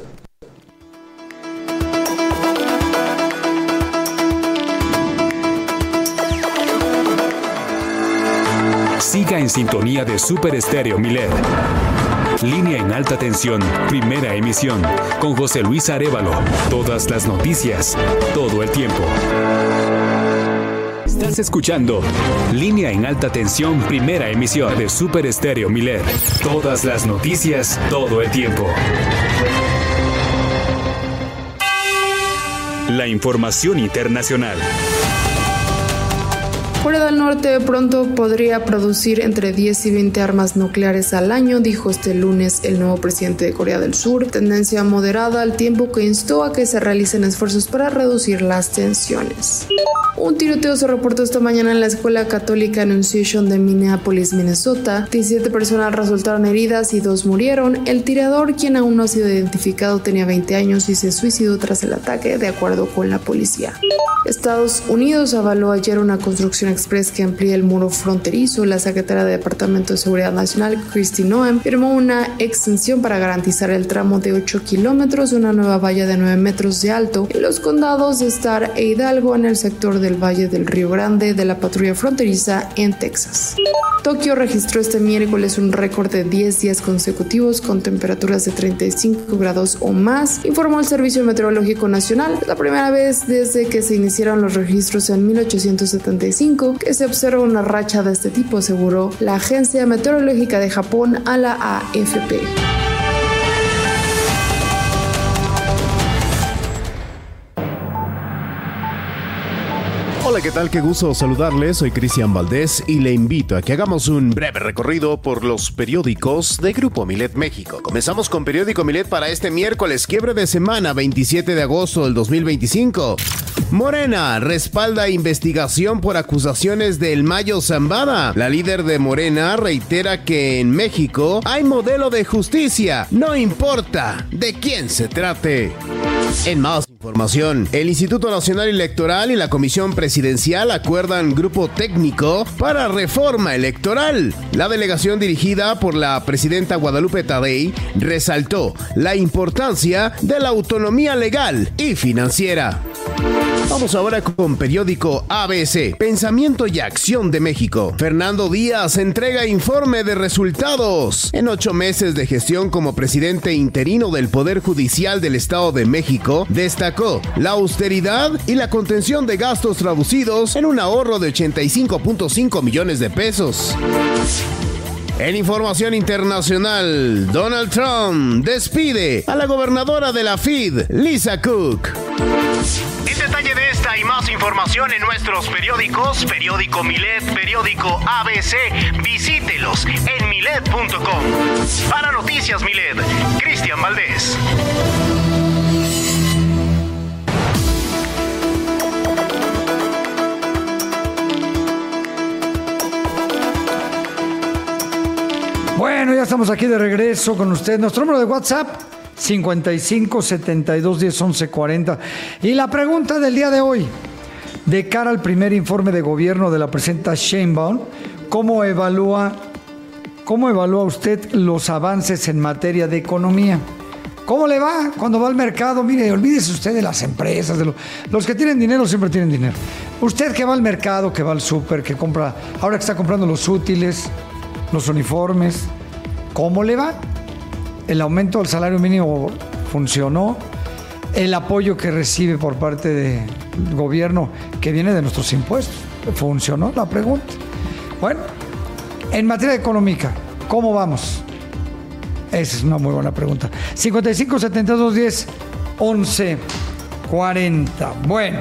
Siga en sintonía de Super Estéreo Milet. Línea en alta tensión, primera emisión, con José Luis Arévalo. Todas las noticias, todo el tiempo. Estás escuchando Línea en alta tensión, primera emisión de Super Estéreo Milet. Todas las noticias, todo el tiempo. La información internacional. Corea del Norte pronto podría producir entre diez y veinte armas nucleares al año, dijo este lunes el nuevo presidente de Corea del Sur, tendencia moderada al tiempo que instó a que se realicen esfuerzos para reducir las tensiones. Un tiroteo se reportó esta mañana en la escuela católica Annunciation de Minneapolis, Minnesota. diecisiete personas resultaron heridas y dos murieron. El tirador, quien aún no ha sido identificado, tenía veinte años y se suicidó tras el ataque, de acuerdo con la policía. Estados Unidos avaló ayer una construcción express que amplía el muro fronterizo. La secretaria de Departamento de Seguridad Nacional, Kristi Noem, firmó una extensión para garantizar el tramo de ocho kilómetros, una nueva valla de nueve metros de alto en los condados de Starr e Hidalgo, en el sector del Valle del Río Grande de la patrulla fronteriza en Texas. Tokio registró este miércoles un récord de diez días consecutivos con temperaturas de treinta y cinco grados o más, informó el Servicio Meteorológico Nacional. Es la primera vez desde que se iniciaron los registros en mil ochocientos setenta y cinco que se observa una racha de este tipo, aseguró la Agencia Meteorológica de Japón a la A F P. Hola, ¿qué tal? Qué gusto saludarles. Soy Cristian Valdés y le invito a que hagamos un breve recorrido por los periódicos de Grupo Milet México. Comenzamos con Periódico Milet para este miércoles, quiebre de semana, veintisiete de agosto del dos mil veinticinco. Morena respalda investigación por acusaciones del Mayo Zambada. La líder de Morena reitera que en México hay modelo de justicia, no importa de quién se trate. En más información, el Instituto Nacional Electoral y la Comisión Presidencial acuerdan grupo técnico para reforma electoral. La delegación dirigida por la presidenta Guadalupe Tadei resaltó la importancia de la autonomía legal y financiera. Vamos ahora con periódico A B C, Pensamiento y Acción de México. Fernando Díaz entrega informe de resultados. En ocho meses de gestión como presidente interino del Poder Judicial del Estado de México, destacó la austeridad y la contención de gastos traducidos en un ahorro de ochenta y cinco punto cinco millones de pesos. En información internacional, Donald Trump despide a la gobernadora de la F I D, Lisa Cook. En detalle de esta y más información en nuestros periódicos, periódico Milet, periódico A B C, visítelos en milet punto com. Para Noticias Milet, Cristian Valdés. Bueno, ya estamos aquí de regreso con usted. Nuestro número de WhatsApp, cincuenta y cinco, setenta y dos, diez, once, cuarenta. Y la pregunta del día de hoy, de cara al primer informe de gobierno de la presidenta Sheinbaum, ¿cómo evalúa, cómo evalúa usted los avances en materia de economía? ¿Cómo le va cuando va al mercado? Mire, olvídese usted de las empresas, de los, los que tienen dinero siempre tienen dinero. Usted que va al mercado, que va al súper, que compra, ahora que está comprando los útiles, los uniformes, ¿cómo le va? El aumento del salario mínimo funcionó, el apoyo que recibe por parte del gobierno que viene de nuestros impuestos, ¿funcionó? La pregunta. Bueno, en materia económica, ¿cómo vamos? Esa es una muy buena pregunta. cincuenta y cinco, setenta y dos, diez, once, cuarenta. Bueno,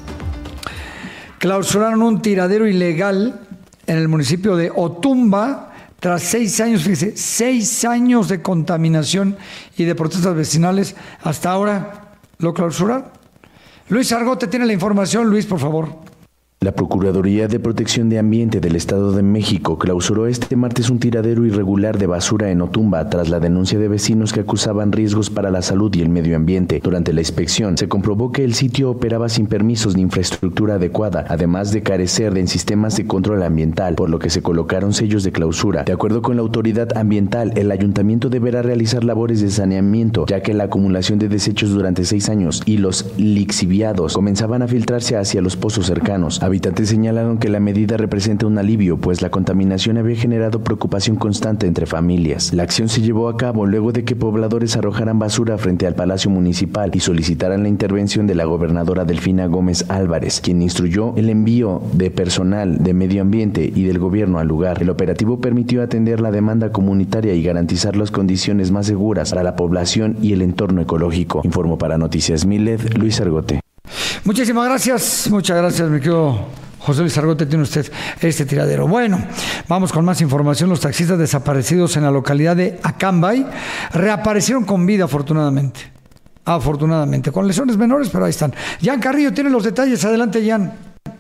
clausuraron un tiradero ilegal en el municipio de Otumba tras seis años, fíjese, seis años de contaminación y de protestas vecinales. Hasta ahora lo clausuraron. Luis Argote tiene la información. Luis, por favor. La Procuraduría de Protección de Ambiente del Estado de México clausuró este martes un tiradero irregular de basura en Otumba tras la denuncia de vecinos que acusaban riesgos para la salud y el medio ambiente. Durante la inspección se comprobó que el sitio operaba sin permisos ni infraestructura adecuada, además de carecer de sistemas de control ambiental, por lo que se colocaron sellos de clausura. De acuerdo con la autoridad ambiental, el ayuntamiento deberá realizar labores de saneamiento, ya que la acumulación de desechos durante seis años y los lixiviados comenzaban a filtrarse hacia los pozos cercanos. Habitantes señalaron que la medida representa un alivio, pues la contaminación había generado preocupación constante entre familias. La acción se llevó a cabo luego de que pobladores arrojaran basura frente al Palacio Municipal y solicitaran la intervención de la gobernadora Delfina Gómez Álvarez, quien instruyó el envío de personal de medio ambiente y del gobierno al lugar. El operativo permitió atender la demanda comunitaria y garantizar las condiciones más seguras para la población y el entorno ecológico. Informó para Noticias Milet, Luis Argote. Muchísimas gracias, muchas gracias, mi querido José Luis Argote, tiene usted este tiradero. Bueno, vamos con más información. Los taxistas desaparecidos en la localidad de Acambay reaparecieron con vida, afortunadamente. Afortunadamente, con lesiones menores, pero ahí están. Jan Carrillo tiene los detalles. Adelante, Jan.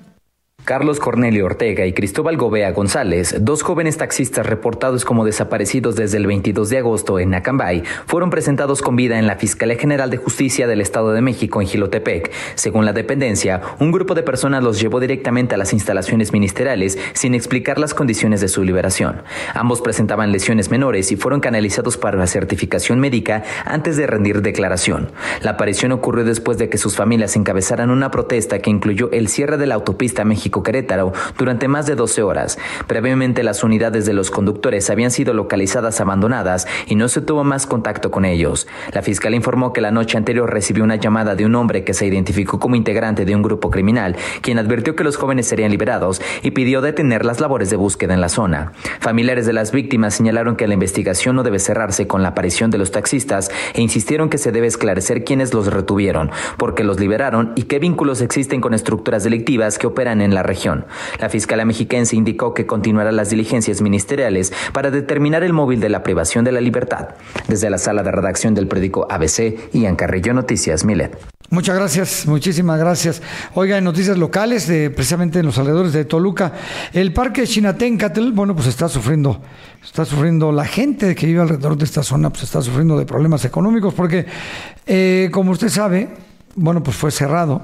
Carlos Cornelio Ortega y Cristóbal Gobea González, dos jóvenes taxistas reportados como desaparecidos desde el veintidós de agosto en Acambay, fueron presentados con vida en la Fiscalía General de Justicia del Estado de México en Jilotepec. Según la dependencia, un grupo de personas los llevó directamente a las instalaciones ministeriales sin explicar las condiciones de su liberación. Ambos presentaban lesiones menores y fueron canalizados para la certificación médica antes de rendir declaración. La aparición ocurrió después de que sus familias encabezaran una protesta que incluyó el cierre de la autopista México Querétaro durante más de doce horas. Previamente, las unidades de los conductores habían sido localizadas abandonadas y no se tuvo más contacto con ellos. La fiscal informó que la noche anterior recibió una llamada de un hombre que se identificó como integrante de un grupo criminal, quien advirtió que los jóvenes serían liberados y pidió detener las labores de búsqueda en la zona. Familiares de las víctimas señalaron que la investigación no debe cerrarse con la aparición de los taxistas e insistieron que se debe esclarecer quiénes los retuvieron, por qué los liberaron y qué vínculos existen con estructuras delictivas que operan en la región. La Fiscalía Mexiquense indicó que continuará las diligencias ministeriales para determinar el móvil de la privación de la libertad. Desde la sala de redacción del periódico A B C, Ian Carrillo, Noticias Milet. Muchas gracias, muchísimas gracias. Oiga, en noticias locales, de, precisamente en los alrededores de Toluca, el parque Xinatencatl, bueno, pues está sufriendo, está sufriendo la gente que vive alrededor de esta zona, pues está sufriendo de problemas económicos, porque, eh, como usted sabe, bueno, pues fue cerrado.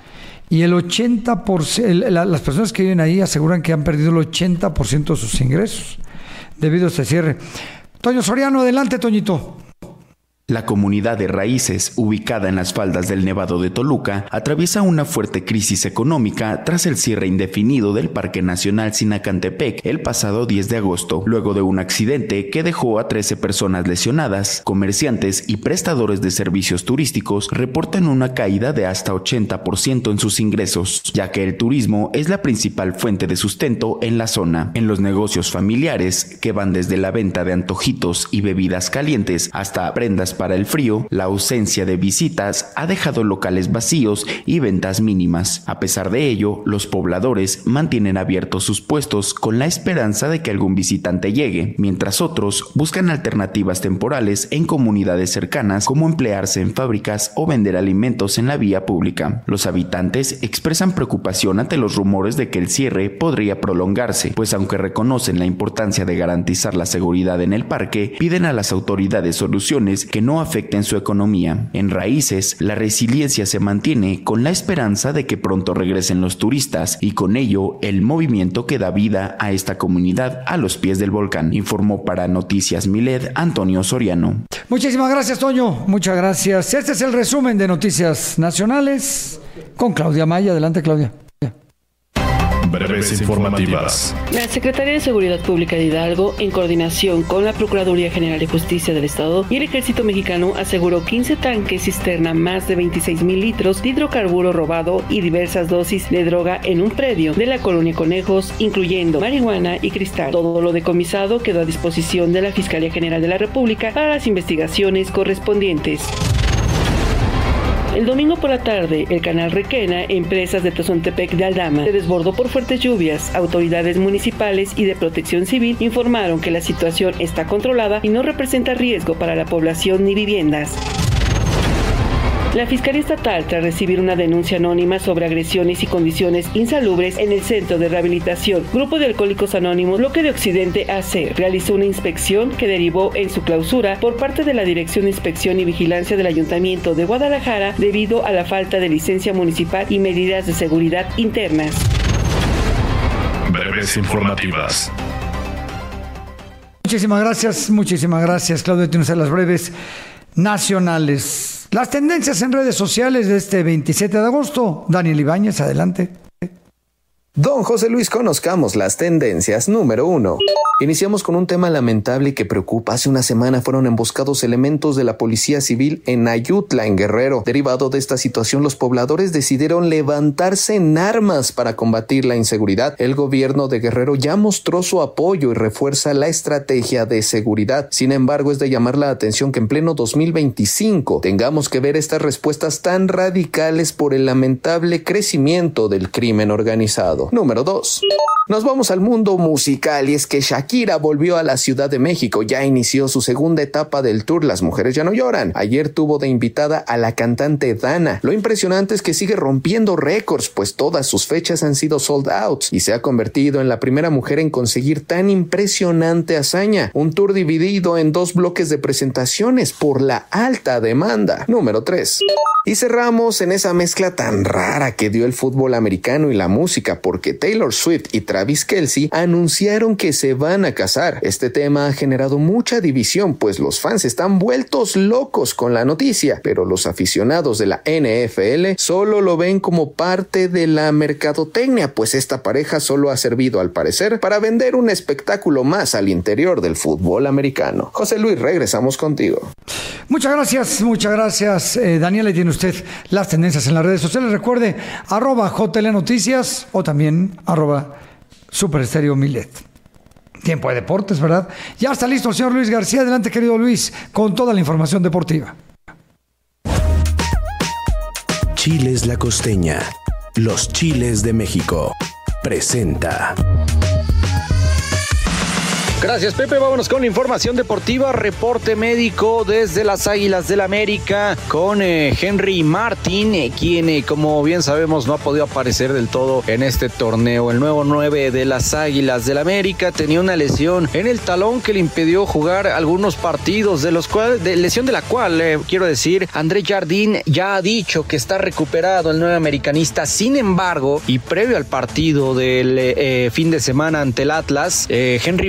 Y el ochenta por ciento, las personas que viven ahí aseguran que han perdido el ochenta por ciento de sus ingresos debido a este cierre. Toño Soriano, adelante, Toñito. La comunidad de Raíces, ubicada en las faldas del Nevado de Toluca, atraviesa una fuerte crisis económica tras el cierre indefinido del Parque Nacional Sinacantepec el pasado diez de agosto, luego de un accidente que dejó a trece personas lesionadas. Comerciantes y prestadores de servicios turísticos reportan una caída de hasta ochenta por ciento en sus ingresos, ya que el turismo es la principal fuente de sustento en la zona. En los negocios familiares, que van desde la venta de antojitos y bebidas calientes hasta prendas para el frío, la ausencia de visitas ha dejado locales vacíos y ventas mínimas. A pesar de ello, los pobladores mantienen abiertos sus puestos con la esperanza de que algún visitante llegue, mientras otros buscan alternativas temporales en comunidades cercanas, como emplearse en fábricas o vender alimentos en la vía pública. Los habitantes expresan preocupación ante los rumores de que el cierre podría prolongarse, pues aunque reconocen la importancia de garantizar la seguridad en el parque, piden a las autoridades soluciones que no afecten su economía. En Raíces, la resiliencia se mantiene con la esperanza de que pronto regresen los turistas y con ello el movimiento que da vida a esta comunidad a los pies del volcán, informó para Noticias Milet Antonio Soriano. Muchísimas gracias, Toño. Muchas gracias. Este es el resumen de Noticias Nacionales con Claudia Maya. Adelante, Claudia. Breves informativas. La Secretaría de Seguridad Pública de Hidalgo, en coordinación con la Procuraduría General de Justicia del Estado y el Ejército Mexicano, aseguró quince tanques cisterna, más de veintiséis mil litros de hidrocarburo robado y diversas dosis de droga en un predio de la colonia Conejos, incluyendo marihuana y cristal. Todo lo decomisado quedó a disposición de la Fiscalía General de la República para las investigaciones correspondientes. El domingo por la tarde, el canal Requena, empresas de Tezontepec de Aldama, se desbordó por fuertes lluvias. Autoridades municipales y de protección civil informaron que la situación está controlada y no representa riesgo para la población ni viviendas. La Fiscalía Estatal, tras recibir una denuncia anónima sobre agresiones y condiciones insalubres en el Centro de Rehabilitación Grupo de Alcohólicos Anónimos Bloque de Occidente A C, realizó una inspección que derivó en su clausura por parte de la Dirección de Inspección y Vigilancia del Ayuntamiento de Guadalajara debido a la falta de licencia municipal y medidas de seguridad internas. Breves informativas. Muchísimas gracias, muchísimas gracias, Claudia. Tienes las breves nacionales. Las tendencias en redes sociales de este veintisiete de agosto. Daniel Ibáñez, adelante. Don José Luis, conozcamos las tendencias. Número uno. Iniciamos con un tema lamentable que preocupa. Hace una semana fueron emboscados elementos de la Policía Civil en Ayutla, en Guerrero. Derivado de esta situación, los pobladores decidieron levantarse en armas para combatir la inseguridad. El gobierno de Guerrero ya mostró su apoyo y refuerza la estrategia de seguridad. Sin embargo, es de llamar la atención que en pleno dos mil veinticinco tengamos que ver estas respuestas tan radicales por el lamentable crecimiento del crimen organizado. Número dos. Nos vamos al mundo musical y es que Shakira volvió a la Ciudad de México. Ya inició su segunda etapa del tour Las Mujeres Ya No Lloran. Ayer tuvo de invitada a la cantante Dana. Lo impresionante es que sigue rompiendo récords, pues todas sus fechas han sido sold out y se ha convertido en la primera mujer en conseguir tan impresionante hazaña. Un tour dividido en dos bloques de presentaciones por la alta demanda. Número tres. Y cerramos en esa mezcla tan rara que dio el fútbol americano y la música, porque Taylor Swift y Travis Kelce anunciaron que se van a casar. Este tema ha generado mucha división, pues los fans están vueltos locos con la noticia, pero los aficionados de la N F L solo lo ven como parte de la mercadotecnia, pues esta pareja solo ha servido, al parecer, para vender un espectáculo más al interior del fútbol americano. José Luis, regresamos contigo. Muchas gracias, muchas gracias, eh, Daniela. Tiene usted las tendencias en las redes sociales. Recuerde, arroba J T L Noticias o también arroba Super Estéreo Milet. Tiempo de deportes, ¿verdad? Ya está listo el señor Luis García. Adelante, querido Luis, con toda la información deportiva. Chiles La Costeña, los chiles de México, presenta. Gracias, Pepe. Vámonos con la información deportiva. Reporte médico desde las Águilas del América con eh, Henry Martin, eh, quien, eh, como bien sabemos, no ha podido aparecer del todo en este torneo. El nuevo nueve de las Águilas del América tenía una lesión en el talón que le impidió jugar algunos partidos, de los cuales, de lesión de la cual, eh, quiero decir, André Jardín ya ha dicho que está recuperado el nuevo americanista. Sin embargo, y previo al partido del eh, fin de semana ante el Atlas, eh, Henry Martin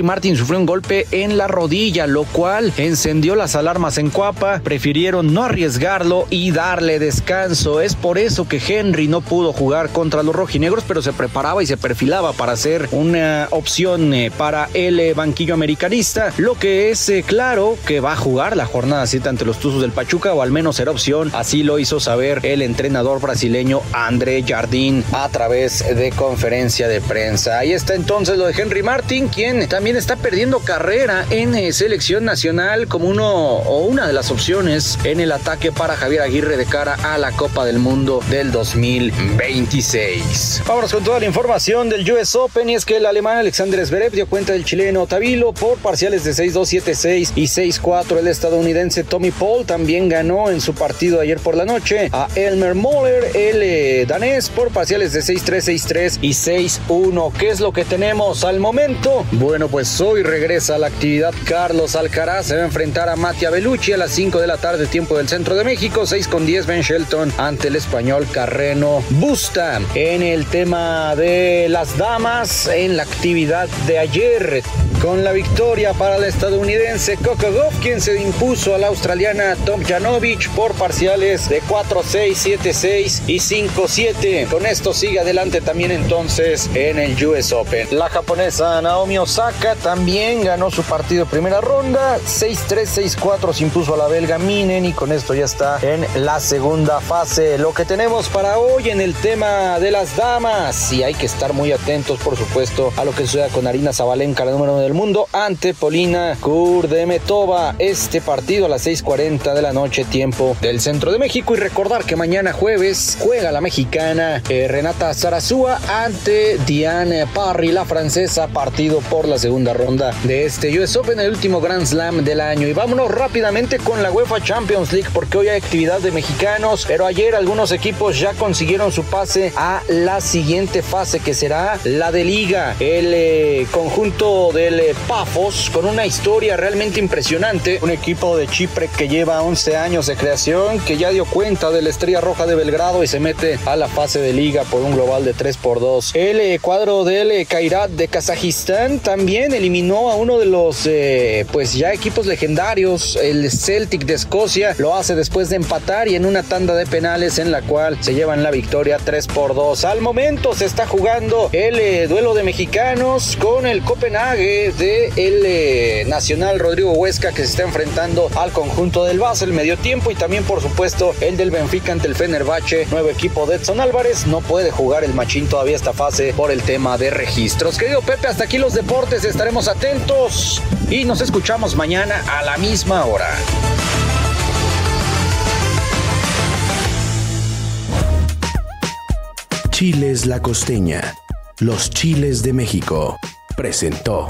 sufrió un golpe en la rodilla, lo cual encendió las alarmas en Cuapa. Prefirieron no arriesgarlo y darle descanso. Es por eso que Henry no pudo jugar contra los rojinegros, pero se preparaba y se perfilaba para ser una opción eh, para el eh, banquillo americanista. Lo que es eh, claro que va a jugar la jornada siete ante los Tuzos del Pachuca, o al menos será opción. Así lo hizo saber el entrenador brasileño André Jardín a través de conferencia de prensa. Ahí está entonces lo de Henry Martin, quien también está perdiendo carrera en eh, selección nacional como uno o una de las opciones en el ataque para Javier Aguirre de cara a la Copa del Mundo del dos mil veintiséis. Vámonos con toda la información del U S Open, y es que el alemán Alexander Zverev dio cuenta del chileno Tavilo por parciales de seis dos, siete seis y seis cuatro. El estadounidense Tommy Paul también ganó en su partido ayer por la noche a Elmer Moller, el eh, danés, por parciales de seis tres, seis tres y seis uno. ¿Qué es lo que tenemos al momento? Bueno, pues hoy regresa a la actividad Carlos Alcaraz. Se va a enfrentar a Mattia Bellucci a las cinco de la tarde, tiempo del centro de México. seis con diez Ben Shelton ante el español Carreno Busta. En el tema de las damas, en la actividad de ayer, con la victoria para la estadounidense Coco Gauff, quien se impuso a la australiana Tomljanovic por parciales de cuatro seis, siete seis y cinco siete. Con esto sigue adelante también entonces en el U S Open. La japonesa Naomi Osaka también ganó su partido primera ronda, seis tres, seis cuatro se impuso a la belga Minen, y con esto ya está en la segunda fase. Lo que tenemos para hoy en el tema de las damas, y hay que estar muy atentos por supuesto a lo que suceda con Arina Zabalenka, la número uno del mundo, ante Polina Kurdemetova. Este partido a las seis cuarenta de la noche, tiempo del centro de México. Y recordar que mañana jueves juega la mexicana eh, Renata Zarazúa ante Diane Parry, la francesa, partido por la segunda ronda de este U S Open, el último Grand Slam del año. Y vámonos rápidamente con la UEFA Champions League, porque hoy hay actividad de mexicanos, pero ayer algunos equipos ya consiguieron su pase a la siguiente fase, que será la de Liga. El eh, conjunto del eh, Pafos, con una historia realmente impresionante, un equipo de Chipre que lleva once años de creación, que ya dio cuenta de la Estrella Roja de Belgrado y se mete a la fase de Liga por un global de tres por dos. El eh, cuadro del eh, Kairat de Kazajistán también eliminó a uno de los eh, pues ya equipos legendarios, el Celtic de Escocia. Lo hace después de empatar y en una tanda de penales en la cual se llevan la victoria tres por dos. Al momento se está jugando el eh, duelo de mexicanos con el Copenhague de el eh, Nacional Rodrigo Huesca, que se está enfrentando al conjunto del Basel, medio tiempo, y también por supuesto el del Benfica ante el Fenerbahce, nuevo equipo de Edson Álvarez. No puede jugar el machín todavía esta fase por el tema de registros. Querido Pepe, hasta aquí los deportes, estaremos atentos y nos escuchamos mañana a la misma hora. Chiles La Costeña, los chiles de México, presentó.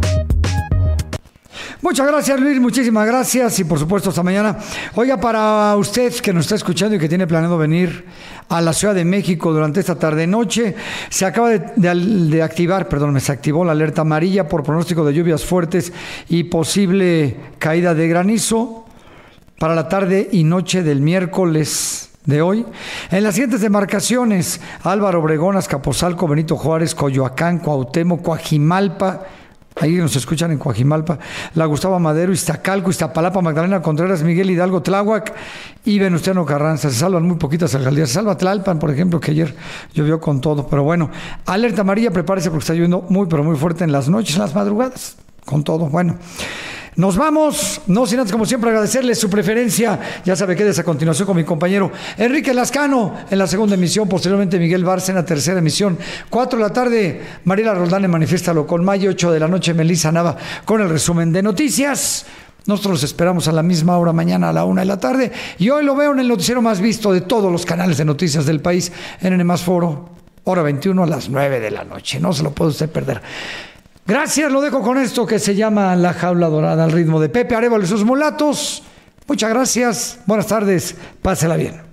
Muchas gracias, Luis, muchísimas gracias, y por supuesto hasta mañana. Oiga, para usted que nos está escuchando y que tiene planeado venir a la Ciudad de México durante esta tarde-noche, se acaba de, de, de activar, perdón, se activó la alerta amarilla por pronóstico de lluvias fuertes y posible caída de granizo para la tarde y noche del miércoles de hoy. En las siguientes demarcaciones: Álvaro Obregón, Azcapotzalco, Benito Juárez, Coyoacán, Cuauhtémoc, Coajimalpa. Ahí nos escuchan en Coajimalpa, La Gustavo Madero, Iztacalco, Iztapalapa, Magdalena Contreras, Miguel Hidalgo, Tláhuac y Venustiano Carranza. Se salvan muy poquitas alcaldías. Se salva Tlalpan, por ejemplo, que ayer llovió con todo. Pero bueno, alerta amarilla, prepárese porque está lloviendo muy, pero muy fuerte en las noches, en las madrugadas, con todo. Bueno, nos vamos, no sin antes, como siempre, agradecerles su preferencia. Ya sabe, quédese a continuación con mi compañero Enrique Lascano en la segunda emisión, posteriormente Miguel Barça en la tercera emisión. Cuatro de la tarde, Mariela Roldán en Manifiéstalo con Mayo. Ocho de la noche, Melissa Nava con el resumen de noticias. Nosotros los esperamos a la misma hora mañana a la una de la tarde. Y hoy lo veo en el noticiero más visto de todos los canales de noticias del país, en N más Foro, hora veintiuno a las nueve de la noche. No se lo puede usted perder. Gracias, lo dejo con esto que se llama La Jaula Dorada, al ritmo de Pepe Arévalo y sus mulatos. Muchas gracias, buenas tardes, pásela bien.